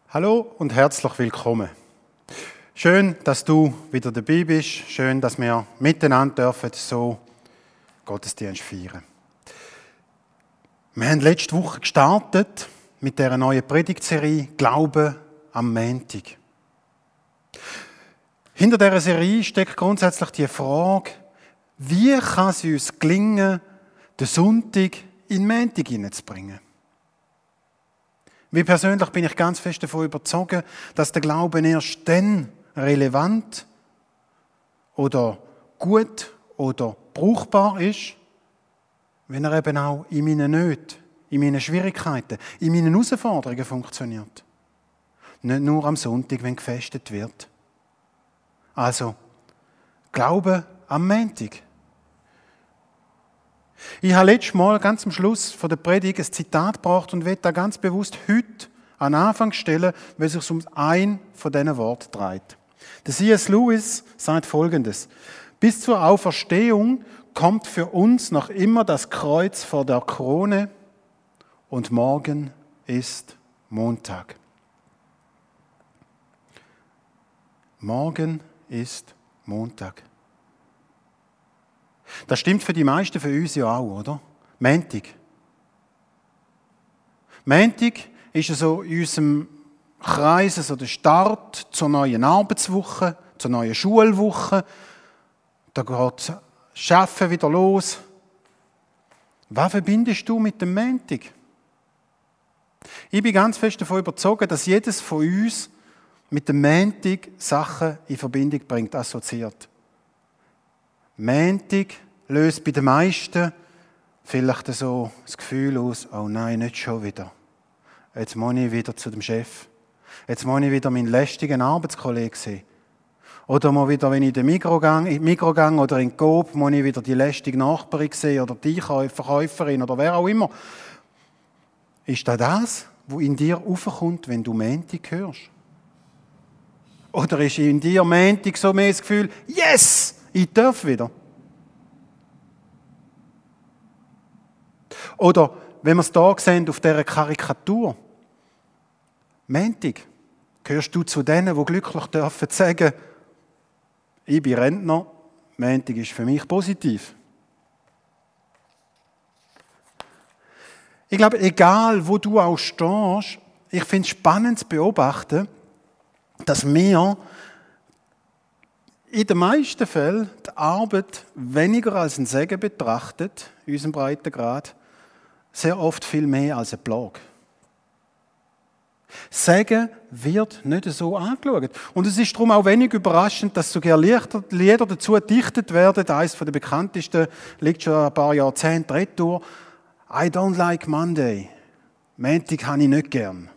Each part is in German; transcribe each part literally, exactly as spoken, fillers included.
Hallo und herzlich willkommen. Schön, dass du wieder dabei bist. Schön, dass wir miteinander dürfen so Gottesdienst feiern. Wir haben letzte Woche gestartet mit dieser neuen Predigtserie Glaube am Montag. Hinter dieser Serie steckt grundsätzlich die Frage, wie kann es uns gelingen, den Sonntag in den Montag hineinzubringen? Wie persönlich bin ich ganz fest davon überzeugt, dass der Glaube erst dann relevant oder gut oder brauchbar ist, wenn er eben auch in meinen Nöten, in meinen Schwierigkeiten, in meinen Herausforderungen funktioniert. Nicht nur am Sonntag, wenn gefestet wird. Also, Glaube am Montag. Ich habe letztes Mal ganz am Schluss von der Predigt ein Zitat gebracht und werde da ganz bewusst heute an den Anfang stellen, weil es sich um ein von diesen Worten dreht. Der C S Lewis sagt Folgendes: Bis zur Auferstehung kommt für uns noch immer das Kreuz vor der Krone und morgen ist Montag. Morgen ist Montag. Das stimmt für die meisten von uns ja auch, oder? Montag. Montag ist so in unserem Kreis so der Start zur neuen Arbeitswoche, zur neuen Schulwoche. Da geht das Arbeiten wieder los. Was verbindest du mit dem Montag? Ich bin ganz fest davon überzeugt, dass jedes von uns mit dem Montag Sachen in Verbindung bringt, assoziiert. Montag löst bei den meisten vielleicht so das Gefühl aus, oh nein, nicht schon wieder. Jetzt muss ich wieder zu dem Chef. Jetzt muss ich wieder meinen lästigen Arbeitskollegen sehen. Oder muss wieder, wenn ich in den Migros gehe, in den Migros gehe oder in den Coop, muss ich wieder die lästige Nachbarin sehen oder die Verkäuferin oder wer auch immer. Ist das das, was in dir aufkommt, wenn du Montag hörst? Oder ist in dir Montag so mehr das Gefühl, yes! Ich darf wieder. Oder, wenn wir es hier sehen, auf dieser Karikatur. Montag, gehörst du zu denen, die glücklich dürfen sagen, ich bin Rentner, Montag ist für mich positiv. Ich glaube, egal wo du auch stehst, ich finde es spannend zu beobachten, dass wir in den meisten Fällen die Arbeit weniger als ein Segen betrachtet, in unserem Breitengrad, sehr oft viel mehr als eine Plage. Segen wird nicht so angeschaut. Und es ist darum auch wenig überraschend, dass sogar Lieder dazu gedichtet werden. Eines der bekanntesten liegt schon ein paar Jahrzehnte retour. I don't like Monday. Montag habe ich nicht gern.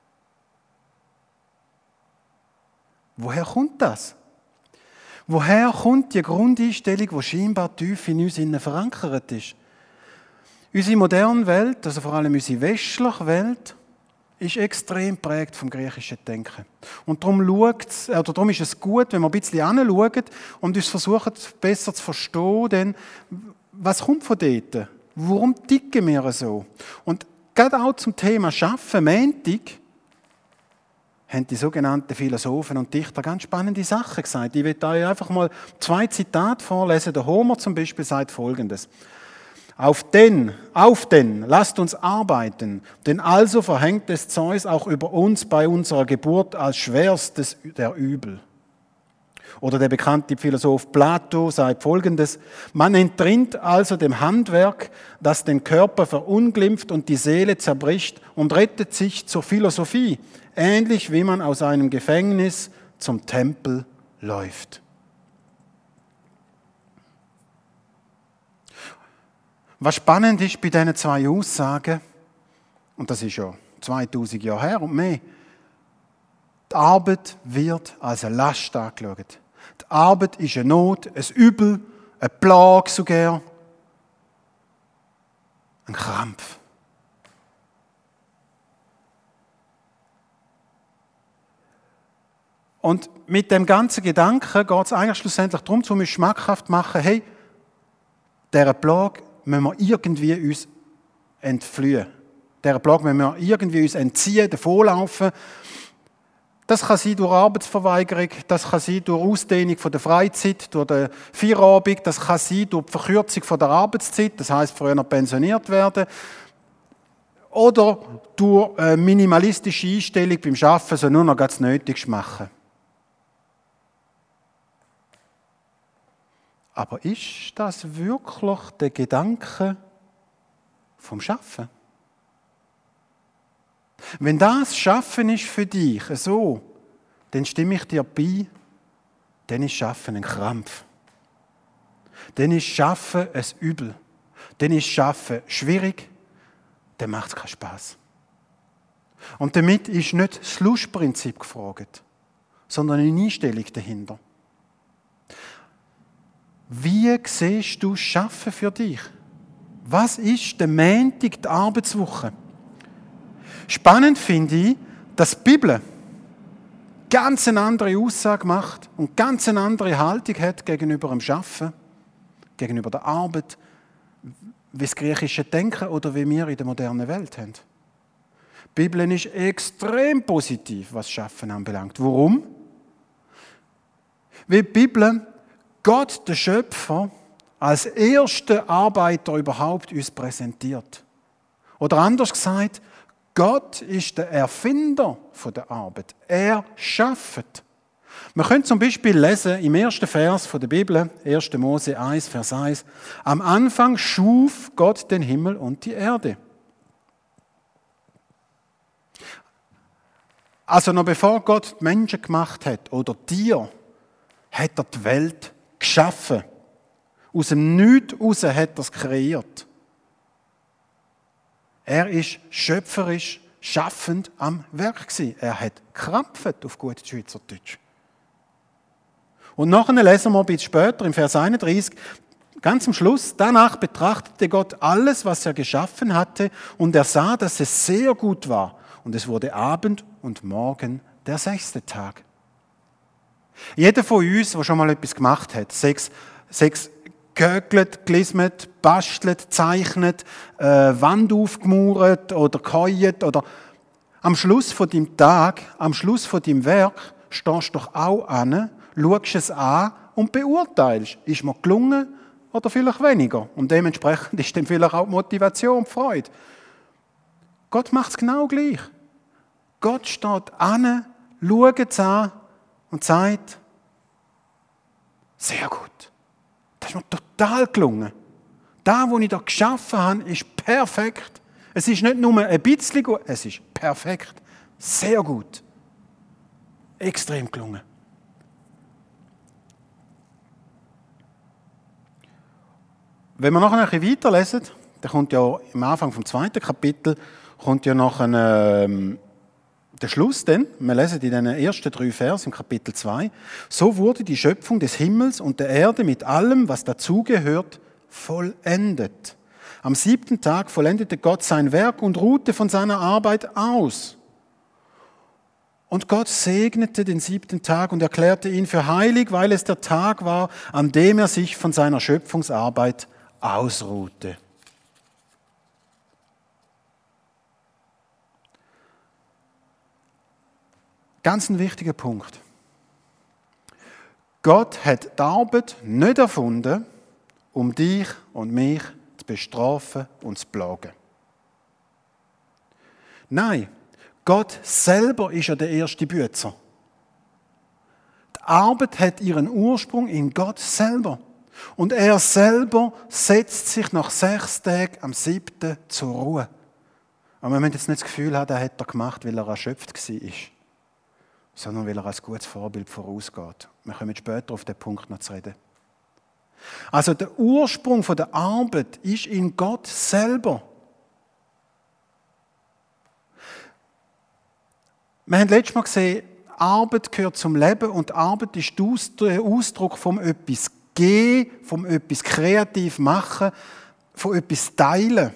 Woher kommt das? Woher kommt die Grundeinstellung, die scheinbar tief in uns innen verankert ist? Unsere moderne Welt, also vor allem unsere westliche Welt, ist extrem geprägt vom griechischen Denken. Und darum, schaut's, oder darum ist es gut, wenn wir ein bisschen hinschauen und uns versuchen, besser zu verstehen, denn was kommt von dort? Warum ticken wir so? Und gerade auch zum Thema Schaffen, Montag, haben die sogenannten Philosophen und Dichter ganz spannende Sachen gesagt. Ich will euch einfach mal zwei Zitate vorlesen. Der Homer zum Beispiel sagt Folgendes: Auf denn, auf denn, lasst uns arbeiten, denn also verhängt es Zeus auch über uns bei unserer Geburt als schwerstes der Übel. Oder der bekannte Philosoph Plato sagt Folgendes: Man entrinnt also dem Handwerk, das den Körper verunglimpft und die Seele zerbricht, und rettet sich zur Philosophie, ähnlich wie man aus einem Gefängnis zum Tempel läuft. Was spannend ist bei diesen zwei Aussagen, und das ist ja zweitausend Jahre her und mehr, die Arbeit wird als eine Last angeschaut. Die Arbeit ist eine Not, ein Übel, eine Plage sogar, ein Krampf. Und mit dem ganzen Gedanken geht es eigentlich schlussendlich darum, zu uns schmackhaft machen, hey, dieser Plage müssen wir irgendwie uns entfliehen. Dieser Plage müssen wir irgendwie uns entziehen, davonlaufen. Das kann sein durch Arbeitsverweigerung, das kann sein durch Ausdehnung von der Freizeit, durch den Feierabend, das kann sein durch die Verkürzung von der Arbeitszeit, das heisst früher noch pensioniert werden, oder durch eine minimalistische Einstellung beim Arbeiten, so nur noch das Nötigste machen. Aber ist das wirklich der Gedanke vom Schaffen? Wenn das Schaffen ist für dich so, dann stimme ich dir bei, dann ist Schaffen ein Krampf. Dann ist Schaffen ein Übel. Dann ist Schaffen schwierig, dann macht es keinen Spass. Und damit ist nicht das Lustprinzip gefragt, sondern eine Einstellung dahinter. Wie siehst du Schaffen für dich? Was ist der Montag, die Arbeitswoche? Spannend finde ich, dass die Bibel ganz eine andere Aussage macht und ganz eine andere Haltung hat gegenüber dem Schaffen, gegenüber der Arbeit, wie das griechische Denken oder wie wir in der modernen Welt haben. Die Bibel ist extrem positiv, was Schaffen anbelangt. Warum? Weil die Bibel Gott, der Schöpfer, als ersten Arbeiter überhaupt uns präsentiert. Oder anders gesagt, Gott ist der Erfinder der Arbeit. Er schafft. Man könnte zum Beispiel lesen im ersten Vers der Bibel, erster Mose eins, Vers eins, am Anfang schuf Gott den Himmel und die Erde. Also noch bevor Gott die Menschen gemacht hat oder Tiere, hat er die Welt geschaffen. Aus dem Nichts heraus hat er es kreiert. Er ist schöpferisch, schaffend am Werk gewesen. Er hat gekrampft, auf gut Schweizerdeutsch. Und nachher lesen wir ein bisschen später, im Vers einunddreißig, ganz am Schluss, danach betrachtete Gott alles, was er geschaffen hatte, und er sah, dass es sehr gut war. Und es wurde Abend und Morgen der sechste Tag. Jeder von uns, der schon mal etwas gemacht hat, sechs, sechs gehökelt, gelismet, bastelt, zeichnet, äh, Wand aufgemauert oder geheult oder am Schluss von deinem Tag, am Schluss von deinem Werk, stehst du doch auch an, schaust es an und beurteilst, ist mir gelungen oder vielleicht weniger. Und dementsprechend ist dann vielleicht auch die Motivation und die Freude. Gott macht es genau gleich. Gott steht an, schaut es an und sagt, sehr gut. Das ist mir total gelungen. Das, was ich da geschaffen habe, ist perfekt. Es ist nicht nur ein bisschen gut, es ist perfekt. Sehr gut. Extrem gelungen. Wenn wir nachher ein bisschen weiterlesen, dann kommt ja am Anfang vom zweiten Kapitel kommt ja noch ein, ähm, der Schluss dann, wir lesen in den ersten drei Versen im Kapitel zwei, so wurde die Schöpfung des Himmels und der Erde mit allem, was dazugehört, vollendet. Am siebten Tag vollendete Gott sein Werk und ruhte von seiner Arbeit aus. Und Gott segnete den siebten Tag und erklärte ihn für heilig, weil es der Tag war, an dem er sich von seiner Schöpfungsarbeit ausruhte. Ganz ein wichtiger Punkt. Gott hat die Arbeit nicht erfunden, um dich und mich zu bestrafen und zu plagen. Nein, Gott selber ist ja der erste Bützer. Die Arbeit hat ihren Ursprung in Gott selber. Und er selber setzt sich nach sechs Tagen am siebten zur Ruhe. Aber wir müssen jetzt nicht das Gefühl haben, das hat er gemacht, weil er erschöpft war, sondern weil er als gutes Vorbild vorausgeht. Wir kommen später auf den Punkt noch zu reden. Also der Ursprung der Arbeit ist in Gott selber. Wir haben letztes Mal gesehen, Arbeit gehört zum Leben und Arbeit ist der Ausdruck von etwas geben, von etwas kreativ machen, von etwas teilen.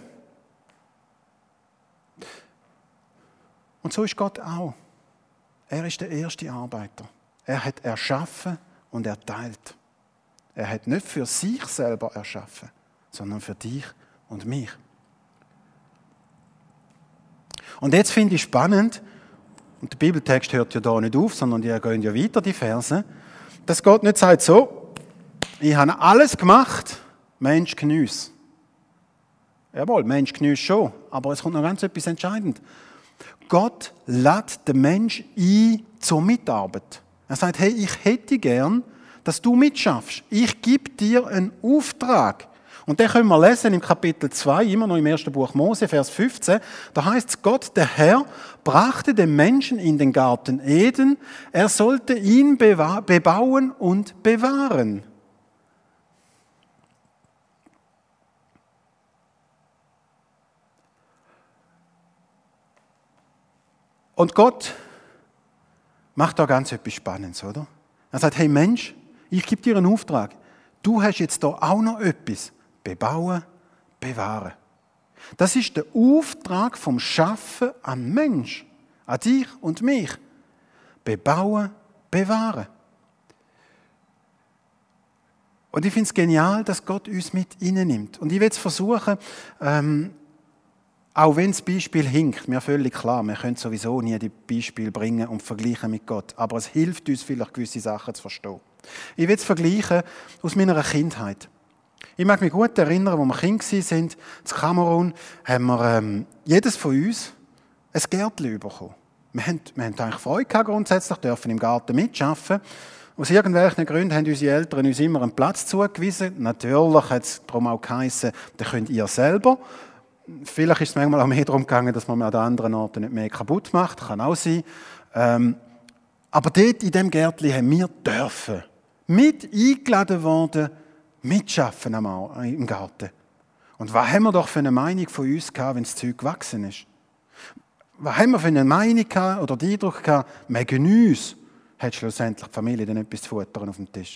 Und so ist Gott auch. Er ist der erste Arbeiter. Er hat erschaffen und er teilt. Er hat nicht für sich selber erschaffen, sondern für dich und mich. Und jetzt finde ich spannend, und der Bibeltext hört ja da nicht auf, sondern die gehen ja weiter, die Verse, dass Gott nicht sagt so, ich habe alles gemacht, Mensch geniess. Jawohl, Mensch geniess schon, aber es kommt noch ganz etwas Entscheidendes. Gott lädt den Mensch ein zur Mitarbeit. Er sagt, hey, ich hätte gern, dass du mitschaffst. Ich gebe dir einen Auftrag. Und den können wir lesen im Kapitel zwei, immer noch im ersten Buch Mose, Vers fünfzehn. Da heißt es, Gott, der Herr, brachte den Menschen in den Garten Eden. Er sollte ihn bebauen und bewahren. Und Gott macht da ganz etwas Spannendes, oder? Er sagt, hey Mensch, ich gebe dir einen Auftrag. Du hast jetzt da auch noch etwas. Bebauen, bewahren. Das ist der Auftrag vom Schaffen an Mensch, an dich und mich. Bebauen, bewahren. Und ich finde es genial, dass Gott uns mit nimmt. Und ich will es versuchen, ähm, auch wenn das Beispiel hinkt, mir völlig klar, wir können sowieso nie die Beispiele bringen und vergleichen mit Gott. Aber es hilft uns vielleicht, gewisse Sachen zu verstehen. Ich will es vergleichen aus meiner Kindheit. Ich mag mich gut erinnern, als wir Kinder waren, in Kamerun, haben wir ähm, jedes von uns ein Gärtchen bekommen. Wir haben, wir haben eigentlich Freude gehabt, grundsätzlich, dürfen im Garten mitarbeiten. Aus irgendwelchen Gründen haben unsere Eltern uns immer einen Platz zugewiesen. Natürlich hat es darum auch geheissen, den könnt ihr selber. Vielleicht ist es manchmal auch mehr darum gegangen, dass man an den anderen Orten nicht mehr kaputt macht. Kann auch sein. Ähm, aber dort in diesem Gärtchen haben wir dürfen. Mit eingeladen worden, mitschaffen im Garten. Und was haben wir doch für eine Meinung von uns gehabt, wenn das Zeug gewachsen ist? Was haben wir für eine Meinung gehabt oder den Eindruck gehabt, wegen uns hat schlussendlich die Familie dann etwas zu futtern auf dem Tisch?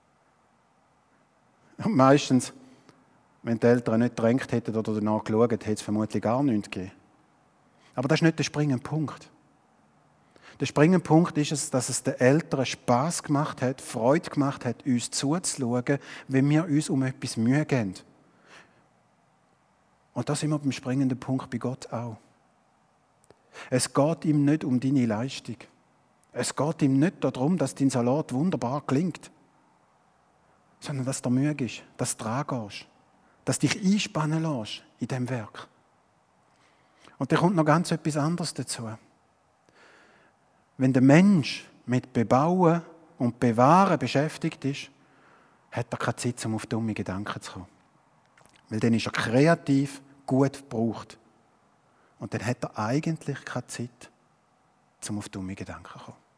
Und meistens, wenn die Eltern nicht gedrängt hätten oder danach geschaut, hätte es vermutlich gar nichts gegeben. Aber das ist nicht der springende Punkt. Der springende Punkt ist es, dass es den Eltern Spass gemacht hat, Freude gemacht hat, uns zuzuschauen, wenn wir uns um etwas Mühe geben. Und da sind wir beim springenden Punkt bei Gott auch. Es geht ihm nicht um deine Leistung. Es geht ihm nicht darum, dass dein Salat wunderbar klingt, sondern dass du Mühe ist, dass du dran gehst, dass du dich einspannen lässt in diesem Werk. Und da kommt noch ganz etwas anderes dazu. Wenn der Mensch mit Bebauen und Bewahren beschäftigt ist, hat er keine Zeit, um auf dumme Gedanken zu kommen. Weil dann ist er kreativ, gut gebraucht. Und dann hat er eigentlich keine Zeit, um auf dumme Gedanken zu kommen.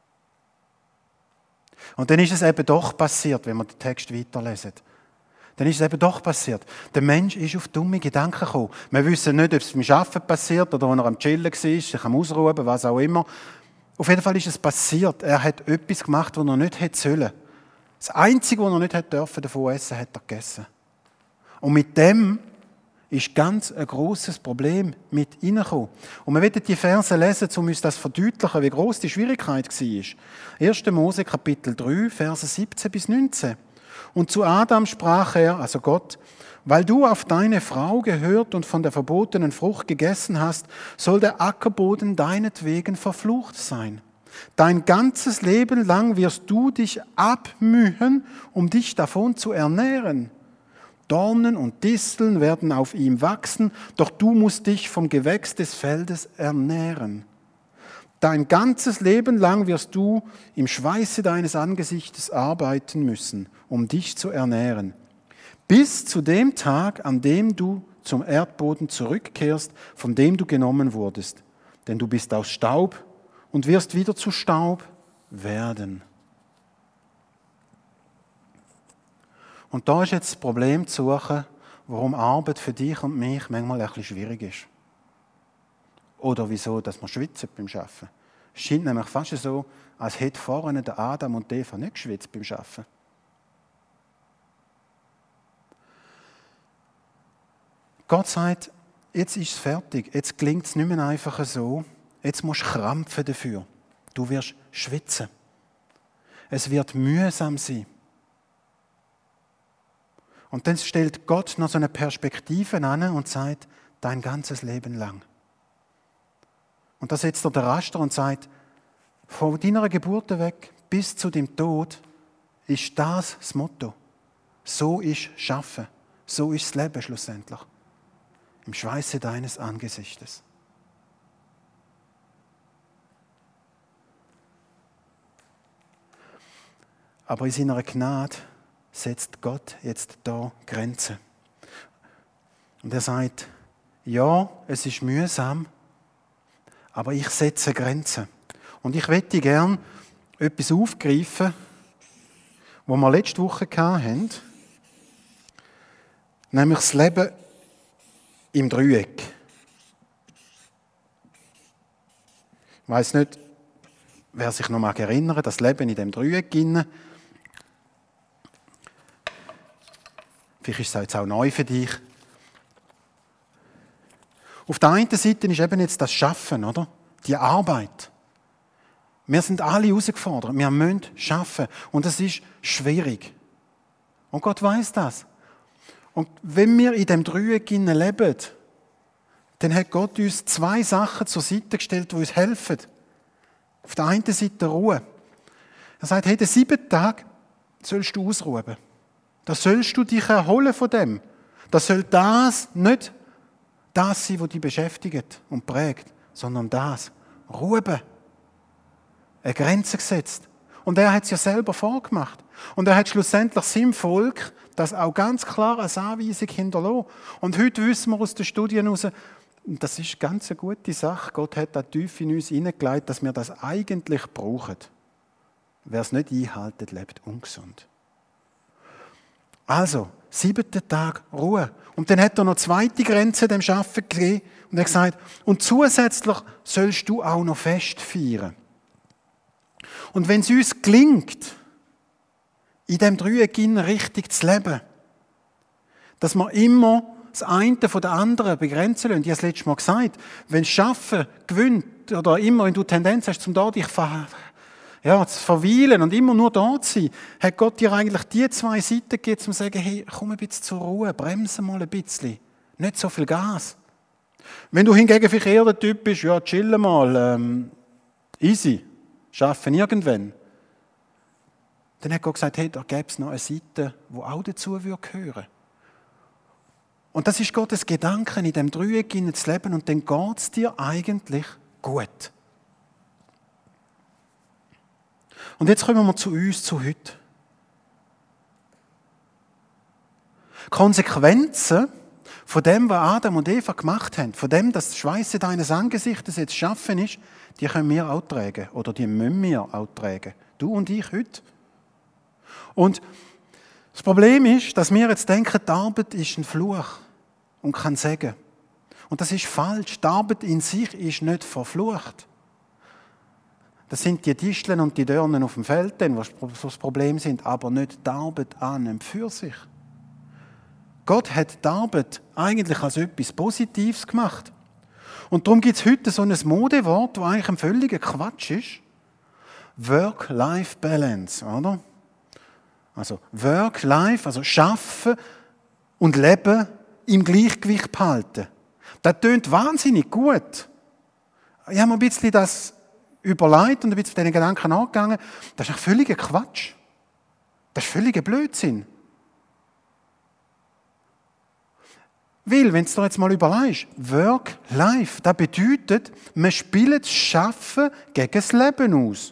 Und dann ist es eben doch passiert, wenn wir den Text weiterlesen. Dann ist es eben doch passiert. Der Mensch ist auf dumme Gedanken gekommen. Wir wissen nicht, ob es beim Arbeiten passiert oder wenn er am Chillen war, sich am Ausruhen, was auch immer. Auf jeden Fall ist es passiert. Er hat etwas gemacht, was er nicht hätte sollen. Das Einzige, was er nicht hätte dürfen, davon essen, hat er gegessen. Und mit dem ist ganz ein grosses Problem mit reingekommen. Und wir werden die Verse lesen, um uns das zu verdeutlichen, wie gross die Schwierigkeit war. erster Mose Kapitel drei, Verse siebzehn bis neunzehn. Und zu Adam sprach er, also Gott, weil du auf deine Frau gehört und von der verbotenen Frucht gegessen hast, soll der Ackerboden deinetwegen verflucht sein. Dein ganzes Leben lang wirst du dich abmühen, um dich davon zu ernähren. Dornen und Disteln werden auf ihm wachsen, doch du musst dich vom Gewächs des Feldes ernähren. Dein ganzes Leben lang wirst du im Schweiße deines Angesichtes arbeiten müssen, um dich zu ernähren. Bis zu dem Tag, an dem du zum Erdboden zurückkehrst, von dem du genommen wurdest. Denn du bist aus Staub und wirst wieder zu Staub werden. Und da ist jetzt das Problem zu suchen, warum Arbeit für dich und mich manchmal ein bisschen schwierig ist. Oder wieso, dass wir schwitzen beim Arbeiten. Es scheint nämlich fast so, als hätte vorne der Adam und Eva nicht geschwitzt beim Arbeiten. Gott sagt, jetzt ist es fertig, jetzt gelingt es nicht mehr einfach so, jetzt musst du krampfen dafür. Du wirst schwitzen. Es wird mühsam sein. Und dann stellt Gott noch so eine Perspektive an und sagt, dein ganzes Leben lang. Und da setzt er den Raster und sagt, von deiner Geburt weg bis zu dem Tod, ist das das Motto. So ist Schaffen. So ist das Leben schlussendlich. Im Schweiße deines Angesichtes. Aber in seiner Gnade setzt Gott jetzt da Grenzen. Und er sagt, ja, es ist mühsam, aber ich setze Grenzen. Und ich möchte gern etwas aufgreifen, was wir letzte Woche hatten, nämlich das Leben im Dreieck. Ich weiss nicht, wer sich noch mal erinnert, das Leben in dem Dreieck inne. Vielleicht ist es jetzt auch neu für dich. Auf der einen Seite ist eben jetzt das Schaffen, oder? Die Arbeit. Wir sind alle herausgefordert. Wir müssen schaffen. Und es ist schwierig. Und Gott weiß das. Und wenn wir in dem Dreieck leben, dann hat Gott uns zwei Sachen zur Seite gestellt, die uns helfen. Auf der einen Seite Ruhe. Er sagt, hey, den siebten Tag sollst du ausruhen. Da sollst du dich erholen von dem. Da soll das nicht das sein, was dich beschäftigt und prägt, sondern das. Ruhe. Eine Grenze gesetzt. Und er hat es ja selber vorgemacht. Und er hat schlussendlich seinem Volk das auch ganz klar als Anweisung hinterlassen. Und heute wissen wir aus den Studien heraus, das ist ganz eine gute Sache. Gott hat da tief in uns hineingelegt, dass wir das eigentlich brauchen. Wer es nicht einhält, lebt ungesund. Also, siebten Tag Ruhe. Und dann hat er noch eine zweite Grenze dem Schaffen gegeben und er hat gesagt, und zusätzlich sollst du auch noch Fest feiern. Und wenn es uns gelingt, in dem Dreieck richtig zu leben, dass wir immer das eine von der anderen begrenzen lassen. Ich habe es letztes Mal gesagt, wenn das Schaffen gewinnt oder immer, wenn du Tendenz hast, zum da dich ver ja, zu verweilen und immer nur da zu sein, hat Gott dir eigentlich die zwei Seiten gegeben, um zu sagen, hey, komm ein bisschen zur Ruhe, bremse mal ein bisschen. Nicht so viel Gas. Wenn du hingegen vielleicht eher der Typ bist, ja, chillen mal, ähm, easy, schaffen irgendwann, dann hat Gott gesagt, hey, da gäbe es noch eine Seite, die auch dazu gehören würde. Und das ist Gottes Gedanken, in dem Dreieck zu leben und dann geht es dir eigentlich gut. Und jetzt kommen wir zu uns, zu heute. Konsequenzen von dem, was Adam und Eva gemacht haben, von dem, dass das Schweiße deines Angesichtes jetzt schaffen ist, die können wir auch tragen. Oder die müssen wir auch tragen. Du und ich heute. Und das Problem ist, dass wir jetzt denken, die Arbeit ist ein Fluch und kein Segen. Und das ist falsch. Die Arbeit in sich ist nicht verflucht. Das sind die Disteln und die Dornen auf dem Feld, die das Problem sind, aber nicht die Arbeit an und für sich. Gott hat die Arbeit eigentlich als etwas Positives gemacht. Und darum gibt es heute so ein Modewort, das eigentlich ein völliger Quatsch ist. Work-Life-Balance, oder? Also Work-Life, also Schaffen und Leben im Gleichgewicht behalten. Das tönt wahnsinnig gut. Ich habe mir ein bisschen das überlegt und ein bisschen diesen Gedanken angegangen. Das ist ein völliger Quatsch. Das ist völliger Blödsinn. Weil, wenn du dir jetzt mal überlegst, Work-Life, das bedeutet, wir spielen das Schaffen gegen das Leben aus.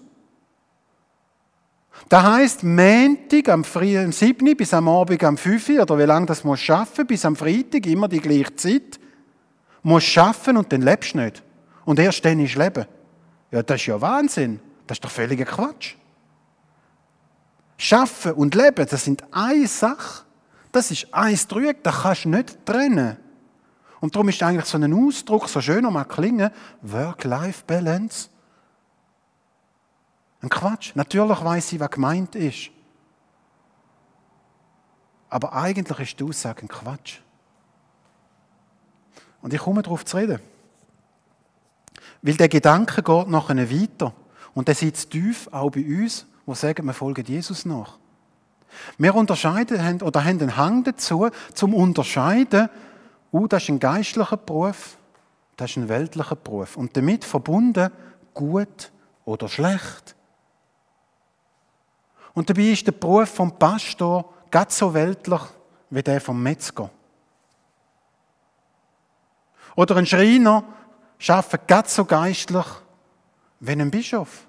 Das heisst, Montag am Früh um sieben bis am Abend am fünf oder wie lange das musst du arbeiten, bis am Freitag immer die gleiche Zeit, musst du arbeiten und dann lebst du nicht. Und erst dann ist Leben. Ja, das ist ja Wahnsinn. Das ist doch völliger Quatsch. Schaffen und Leben, das sind eine Sache. Das ist ein Dreieck, das kannst du nicht trennen. Und darum ist eigentlich so ein Ausdruck, so schön mal klingen, Work-Life-Balance. Ein Quatsch. Natürlich weiss ich, was gemeint ist. Aber eigentlich ist die Aussage ein Quatsch. Und ich komme darauf zu reden. Weil der Gedanke geht nachher weiter. Und der sitzt tief, auch bei uns, die sagen, wir folgen Jesus nach. Wir unterscheiden haben, oder haben einen Hang dazu, zum Unterscheiden, oh, das ist ein geistlicher Beruf, das ist ein weltlicher Beruf. Und damit verbunden gut oder schlecht. Und dabei ist der Beruf vom Pastor ganz so weltlich wie der vom Metzger. Oder ein Schreiner arbeitet ganz so geistlich wie ein Bischof.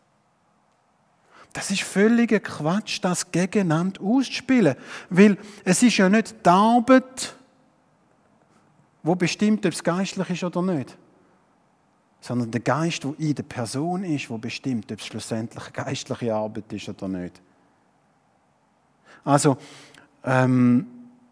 Das ist völliger Quatsch, das gegeneinander auszuspielen. Weil es ist ja nicht die Arbeit, wo bestimmt, ob es geistlich ist oder nicht. Sondern der Geist, der in der Person ist, der bestimmt, ob es schlussendlich eine geistliche Arbeit ist oder nicht. Also, ähm,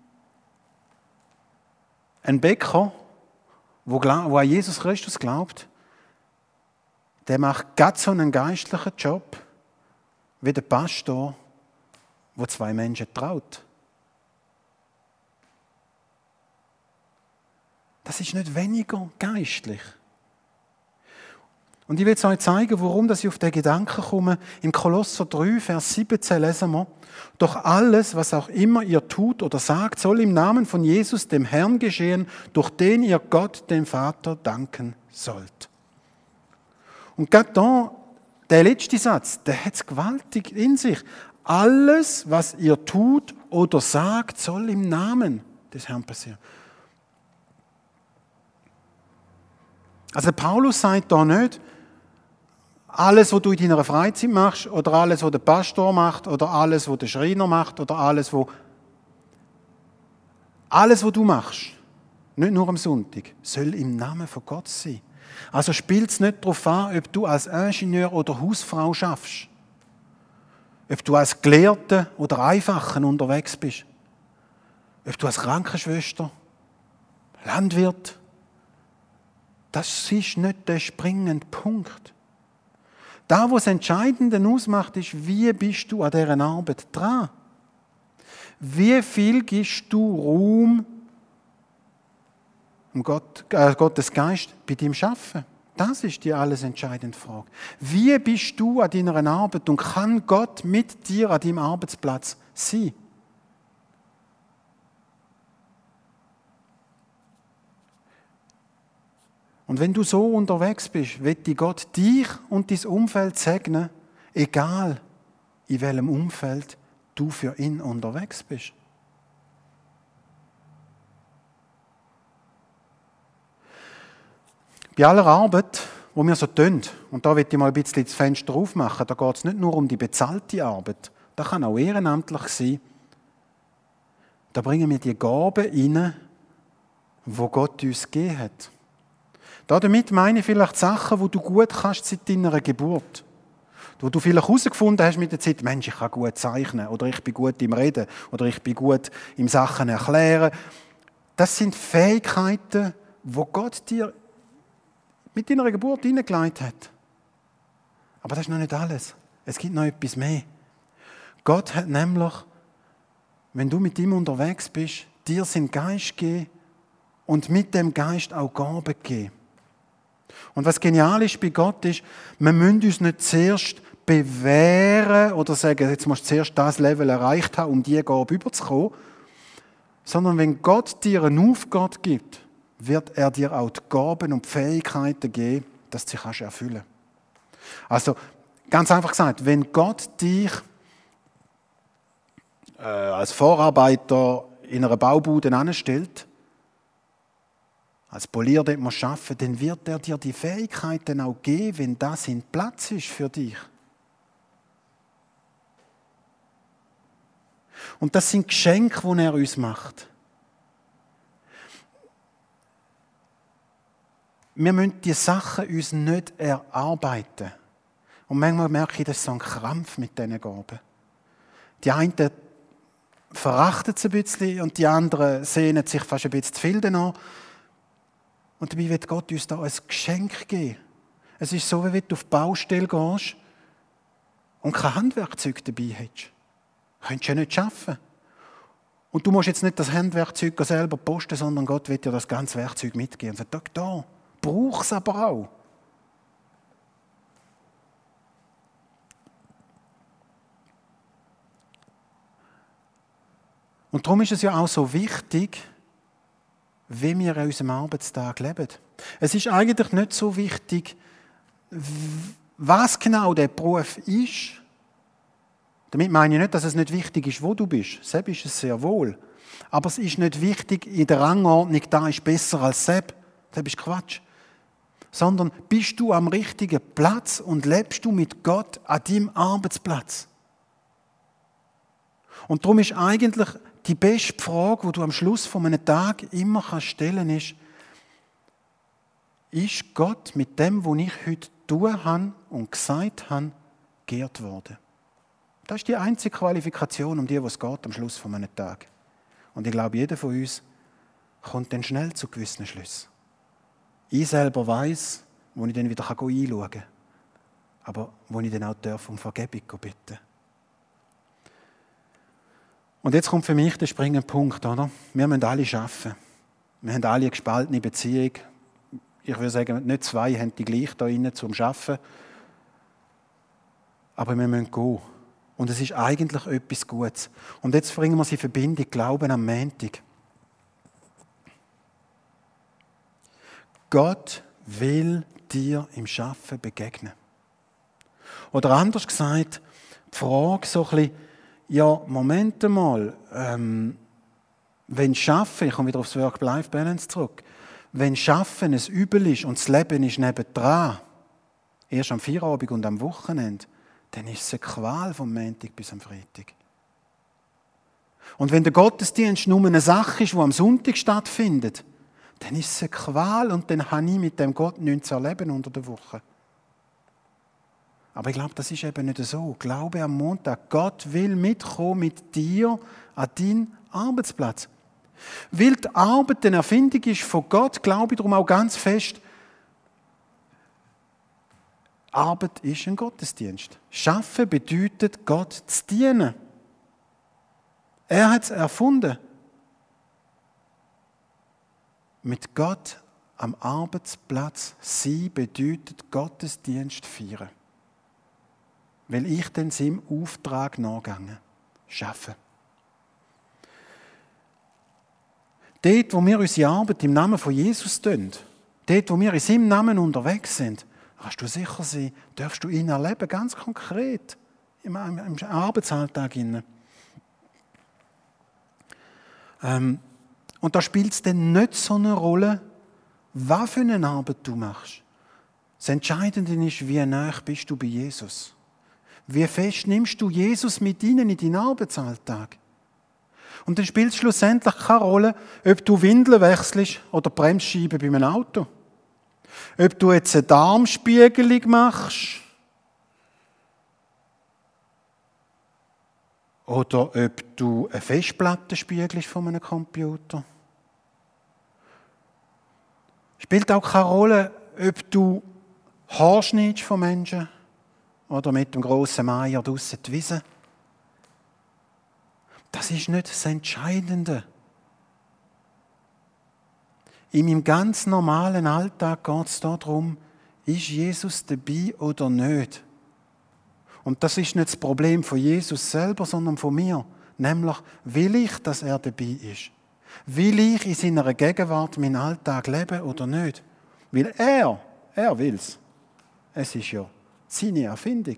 ein Bäcker, wo, wo an Jesus Christus glaubt, der macht ganz so einen geistlichen Job wie der Pastor, der zwei Menschen traut. Das ist nicht weniger geistlich. Und ich will euch zeigen, warum ich auf den Gedanken komme. Im Kolosser drei, Vers siebzehn lesen wir: Doch alles, was auch immer ihr tut oder sagt, soll im Namen von Jesus, dem Herrn, geschehen, durch den ihr Gott, dem Vater, danken sollt. Und gerade da, der letzte Satz, der hat es gewaltig in sich. Alles, was ihr tut oder sagt, soll im Namen des Herrn passieren. Also Paulus sagt da nicht, alles, was du in deiner Freizeit machst, oder alles, was der Pastor macht, oder alles, was der Schreiner macht, oder alles, was alles, was du machst, nicht nur am Sonntag, soll im Namen von Gott sein. Also spielt es nicht darauf an, ob du als Ingenieur oder Hausfrau schaffst, ob du als Gelehrte oder Einfachen unterwegs bist, ob du als Krankenschwester, Landwirt. Das ist nicht der springende Punkt. Da, was das Entscheidende ausmacht, ist, wie bist du an dieser Arbeit dran? Wie viel gibst du Raum um Gott, äh, Gottes Geist bei deinem Arbeiten? Das ist die alles entscheidende Frage. Wie bist du an deiner Arbeit und kann Gott mit dir an deinem Arbeitsplatz sein? Und wenn du so unterwegs bist, wird Gott dich und dein Umfeld segnen, egal in welchem Umfeld du für ihn unterwegs bist. Bei aller Arbeit, die wir so tun, und da will ich mal ein bisschen das Fenster aufmachen, da geht es nicht nur um die bezahlte Arbeit, das kann auch ehrenamtlich sein. Da bringen wir die Gaben rein, die Gott uns gegeben hat. Damit meine ich vielleicht Sachen, die du gut kannst seit deiner Geburt. Wo du vielleicht herausgefunden hast mit der Zeit, Mensch, ich kann gut zeichnen, oder ich bin gut im Reden, oder ich bin gut im Sachen erklären. Das sind Fähigkeiten, die Gott dir mit deiner Geburt hineingelegt hat. Aber das ist noch nicht alles. Es gibt noch etwas mehr. Gott hat nämlich, wenn du mit ihm unterwegs bist, dir seinen Geist gegeben und mit dem Geist auch Gaben gegeben. Und was genial ist bei Gott ist, wir müssen uns nicht zuerst bewähren oder sagen, jetzt musst du zuerst das Level erreicht haben, um diese Gabe überzukommen, sondern wenn Gott dir eine Aufgabe gibt, wird er dir auch die Gaben und die Fähigkeiten geben, dass du sie kannst erfüllen kannst. Also, ganz einfach gesagt, wenn Gott dich äh, als Vorarbeiter in einer Baubude anstellt, als Polier dort musst du arbeiten, dann wird er dir die Fähigkeiten auch geben, wenn das in Platz ist für dich. Und das sind Geschenke, die er uns macht. Wir müssen diese Sachen uns nicht erarbeiten. Und manchmal merke ich, das ist so ein Krampf mit diesen Gaben. Die einen verachten es ein bisschen und die anderen sehnen sich fast ein bisschen zu viel danach. Und dabei wird Gott uns da ein Geschenk geben. Es ist so, wie wenn du auf die Baustelle gehst und kein Handwerkzeug dabei hättest. Du könntest ja nicht arbeiten. Und du musst jetzt nicht das Handwerkzeug selber posten, sondern Gott wird dir das ganze Werkzeug mitgeben. Und sagt, da, brauch es aber auch. Und darum ist es ja auch so wichtig, wie wir an unserem Arbeitstag leben. Es ist eigentlich nicht so wichtig, was genau der Beruf ist, damit meine ich nicht, dass es nicht wichtig ist, wo du bist. Sepp ist es sehr wohl. Aber es ist nicht wichtig in der Rangordnung, da ist besser als Sepp. Das ist Quatsch. Sondern bist du am richtigen Platz und lebst du mit Gott an deinem Arbeitsplatz. Und darum ist eigentlich die beste Frage, die du am Schluss von einem Tag immer stellen kannst, ist, ist Gott mit dem, was ich heute tun habe und gesagt habe, geehrt worden? Das ist die einzige Qualifikation, um die es geht am Schluss von einem Tag. Und ich glaube, jeder von uns kommt dann schnell zu gewissen Schlüssen. Ich selber weiss, wo ich dann wieder einschauen kann, aber wo ich dann auch darf um Vergebung bitten. Und jetzt kommt für mich der springende Punkt, oder? Wir müssen alle arbeiten. Wir haben alle eine gespaltene Beziehung. Ich würde sagen, nicht zwei haben die gleich da rein zum Arbeiten. Aber wir müssen gehen. Und es ist eigentlich etwas Gutes. Und jetzt bringen wir es in Verbindung, Glauben am Montag. Gott will dir im Schaffen begegnen. Oder anders gesagt, die Frage so ein bisschen, ja, Moment mal, ähm, wenn Schaffen, ich komme wieder aufs Work-Life-Balance zurück, wenn Schaffen ein Übel ist und das Leben ist nebendran, erst am Feierabend und am Wochenende, dann ist es eine Qual vom Montag bis am Freitag. Und wenn der Gottesdienst nur eine Sache ist, die am Sonntag stattfindet, dann ist es eine Qual und dann habe ich mit dem Gott nichts zu erleben unter der Woche. Aber ich glaube, das ist eben nicht so. Glaube am Montag, Gott will mitkommen mit dir an deinen Arbeitsplatz. Weil die Arbeit eine Erfindung ist von Gott, glaube ich darum auch ganz fest, Arbeit ist ein Gottesdienst. Schaffen bedeutet, Gott zu dienen. Er hat es erfunden. Mit Gott am Arbeitsplatz sein bedeutet Gottesdienst feiern. Weil ich dann seinem Auftrag nachgehe. Schaffen. Dort, wo wir unsere Arbeit im Namen von Jesus tun, dort, wo wir in seinem Namen unterwegs sind, kannst du sicher sein, darfst du ihn erleben, ganz konkret, im, im, im Arbeitsalltag. Ähm, und da spielt es dann nicht so eine Rolle, was für eine Arbeit du machst. Das Entscheidende ist, wie nah bist du bei Jesus. Wie fest nimmst du Jesus mit ihnen in deinen Arbeitsalltag? Und dann spielt es schlussendlich keine Rolle, ob du Windeln wechselst oder Bremsscheiben bei einem Auto. Ob du jetzt eine Darmspiegelung machst oder ob du eine Festplatte spiegelst von einem Computer. Spielt auch keine Rolle, ob du Haar schneidest von Menschen oder mit dem grossen Meier draussen die Wiese. Das ist nicht das Entscheidende. In meinem ganz normalen Alltag geht es darum, ist Jesus dabei oder nicht? Und das ist nicht das Problem von Jesus selber, sondern von mir. Nämlich, will ich, dass er dabei ist? Will ich in seiner Gegenwart meinen Alltag leben oder nicht? Weil er, er will es. Es ist ja seine Erfindung.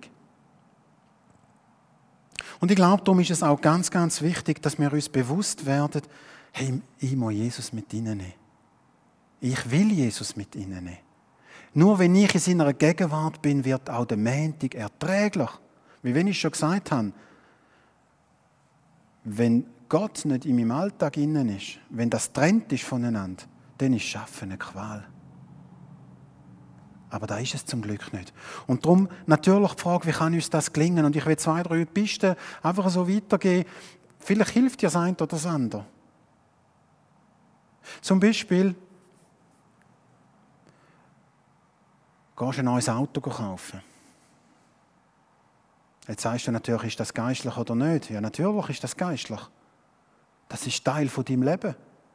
Und ich glaube, darum ist es auch ganz, ganz wichtig, dass wir uns bewusst werden, hey, ich muss Jesus mit ihnen nehmen. Ich will Jesus mit ihnen nehmen. Nur wenn ich in seiner Gegenwart bin, wird auch der Montag erträglich. Wie wenn ich schon gesagt habe, wenn Gott nicht in meinem Alltag innen ist, wenn das trennt ist voneinander, dann ist Schaffen eine Qual. Aber da ist es zum Glück nicht. Und darum natürlich die Frage, wie kann uns das gelingen? Und ich will zwei, drei Pisten einfach so weitergeben. Vielleicht hilft dir das eine oder das andere. Zum Beispiel, gehst du ein neues Auto kaufen. Jetzt sagst du natürlich, ist das geistlich oder nicht? Ja, natürlich ist das geistlich. Das ist Teil von deinem Leben.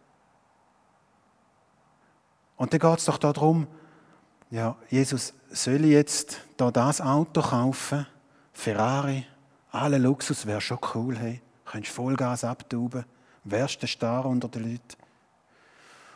Und dann geht es doch darum, ja, Jesus, soll ich jetzt da das Auto kaufen? Ferrari, alle Luxus wäre schon cool, hey. Könntest Vollgas abtauben, wärst der Star unter den Leuten.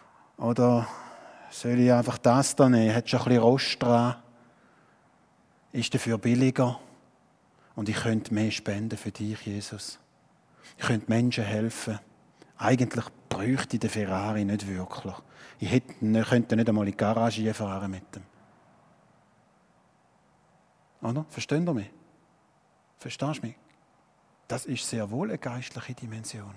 Oder soll ich einfach das da nehmen? Hat schon ein bisschen Rost dran. ist dafür billiger und ich könnte mehr spenden für dich, Jesus. Ich könnte Menschen helfen. Eigentlich bräuchte ich den Ferrari nicht wirklich. Ich hätte, könnte nicht einmal in die Garage fahren mit dem. Oder? Versteht ihr mich? Verstehst du mich? Das ist sehr wohl eine geistliche Dimension.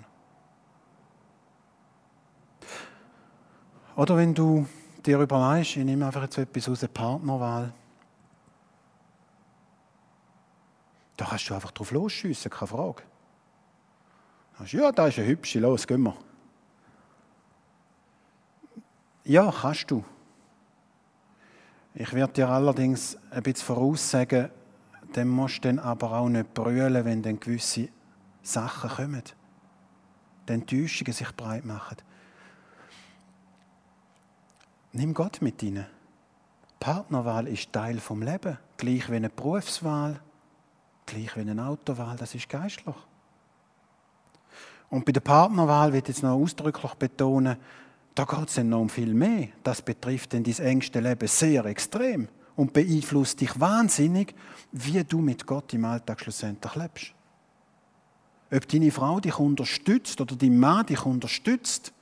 Oder wenn du dir überlegst, ich nehme einfach jetzt etwas aus der Partnerwahl, da kannst du einfach drauf losschiessen, keine Frage. Ja, da ist eine hübsche, los, gehen wir. Ja, kannst du. Ich werde dir allerdings ein bisschen voraussagen, dann musst du dann aber auch nicht brüllen, wenn dann gewisse Sachen kommen. Die Enttäuschungen sich breit machen. Nimm Gott mit rein. Partnerwahl ist Teil vom Leben. Gleich wie eine Berufswahl, gleich wie eine Autowahl, das ist geistlich. Und bei der Partnerwahl will ich jetzt noch ausdrücklich betonen, da geht es dann noch um viel mehr. Das betrifft dann dein engste Leben sehr extrem und beeinflusst dich wahnsinnig, wie du mit Gott im Alltag schlussendlich lebst. Ob deine Frau dich unterstützt oder dein Mann dich unterstützt,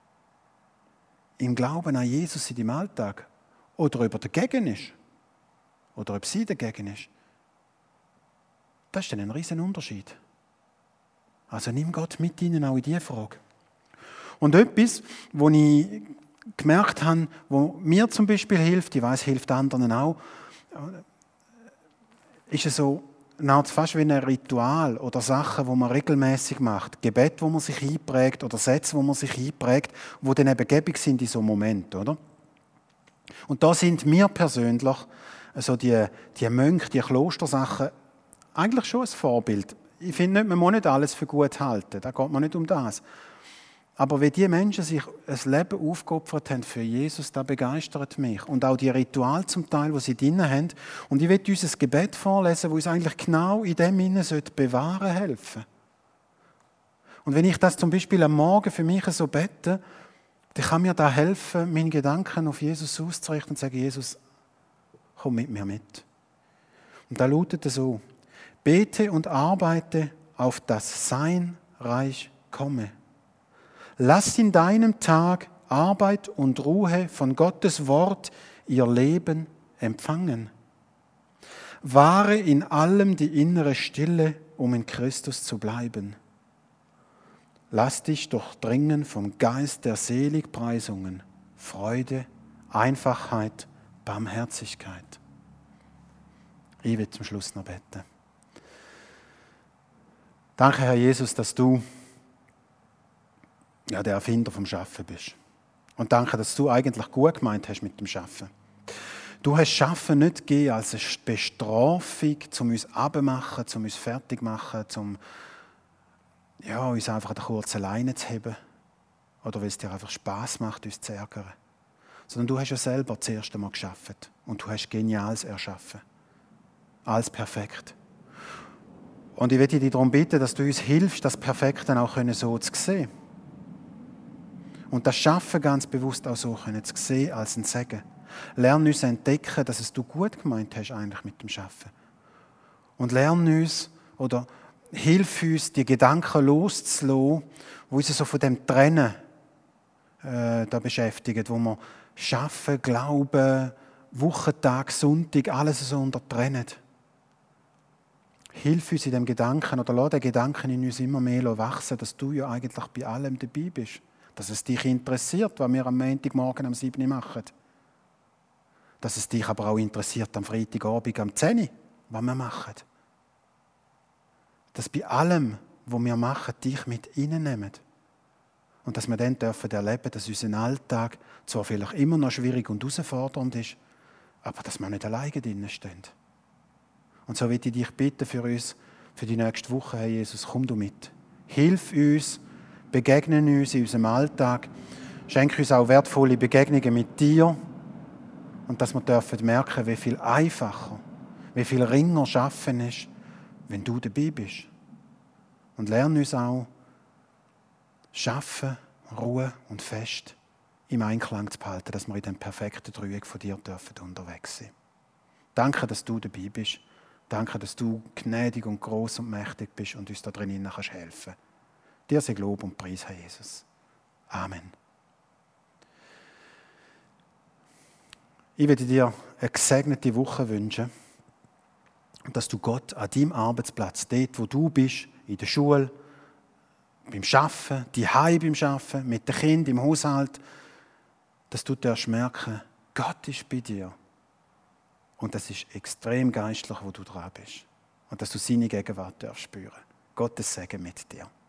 im Glauben an Jesus in deinem Alltag, oder ob er dagegen ist, oder ob sie dagegen ist, das ist dann ein riesen Unterschied. Also nimm Gott mit ihnen auch in diese Frage. Und etwas, was ich gemerkt habe, was mir zum Beispiel hilft, ich weiß, hilft anderen auch, ist es so, fast wie ein Ritual oder Sachen, die man regelmäßig macht. Gebet, wo man sich einprägt oder Sätze, wo man sich einprägt, die dann eben gebig sind in so einem Moment, oder? Und da sind mir persönlich also die, die Mönche, die Klostersachen eigentlich schon ein Vorbild. Ich finde nicht, man muss nicht alles für gut halten, da geht man nicht um das. Aber wenn die Menschen sich ein Leben aufgeopfert haben für Jesus, das begeistert mich. Und auch die Rituale zum Teil, die sie drin haben. Und ich werde uns ein Gebet vorlesen, das uns eigentlich genau in dem Sinne bewahren helfen. Und wenn ich das zum Beispiel am Morgen für mich so bete, dann kann mir da helfen, meine Gedanken auf Jesus auszurichten und zu sagen, Jesus, komm mit mir mit. Und da lautet es so: Bete und arbeite auf das sein Reich komme. Lass in deinem Tag Arbeit und Ruhe von Gottes Wort ihr Leben empfangen. Wahre in allem die innere Stille, um in Christus zu bleiben. Lass dich durchdringen vom Geist der Seligpreisungen, Freude, Einfachheit, Barmherzigkeit. Ich will zum Schluss noch beten. Danke, Herr Jesus, dass du ja, der Erfinder vom Schaffen bist. Und danke, dass du eigentlich gut gemeint hast mit dem Schaffen. Du hast Schaffen nicht gegeben als eine Bestrafung, um uns abzumachen, um uns fertig zu machen, um ja, uns einfach an der kurzen Leine zu haben. Oder weil es dir einfach Spass macht, uns zu ärgern. Sondern du hast ja selber das erste Mal geschaffen. Und du hast Geniales erschaffen. Alles perfekt. Und ich möchte dich darum bitten, dass du uns hilfst, das Perfekte auch so zu sehen. Und das Schaffen ganz bewusst auch so zu sehen als ein Segen. Lern uns entdecken, dass es du gut gemeint hast eigentlich mit dem Schaffen. Und lern uns oder hilf uns, die Gedanken loszulassen, die uns so von dem Trennen äh, da beschäftigen, wo wir Schaffen, Glauben, Wochentag, Sonntag, alles so untertrennen. Hilf uns in dem Gedanken oder lass den Gedanken in uns immer mehr wachsen, dass du ja eigentlich bei allem dabei bist. Dass es dich interessiert, was wir am Montagmorgen am sieben Uhr machen. Dass es dich aber auch interessiert am Freitagabend am zehn Uhr, was wir machen. Dass bei allem, was wir machen, dich mit reinnehmen. Und dass wir dann dürfen erleben, dass unser Alltag zwar vielleicht immer noch schwierig und herausfordernd ist, aber dass wir nicht alleine drinnen stehen. Und so will ich dich bitten für uns, für die nächste Woche, Herr Jesus, komm du mit. Hilf uns, begegne uns in unserem Alltag, schenke uns auch wertvolle Begegnungen mit dir und dass wir dürfen merken, wie viel einfacher, wie viel ringer Schaffen ist, wenn du dabei bist. Und lerne uns auch, Schaffen, Ruhe und Fest im Einklang zu behalten, dass wir in dem perfekten Dreieck von dir dürfen unterwegs sein. Danke, dass du dabei bist. Danke, dass du gnädig und groß und mächtig bist und uns da drinnen kannst helfen. Dir sei Lob und Preis, Herr Jesus. Amen. Ich würde dir eine gesegnete Woche wünschen, dass du Gott an deinem Arbeitsplatz, dort wo du bist, in der Schule, beim Arbeiten, die Hause beim Arbeiten, mit den Kindern im Haushalt, dass du darfst merken, Gott ist bei dir. Und das ist extrem geistlich, wo du dran bist. Und dass du seine Gegenwart darfst spüren. Gottes Segen mit dir.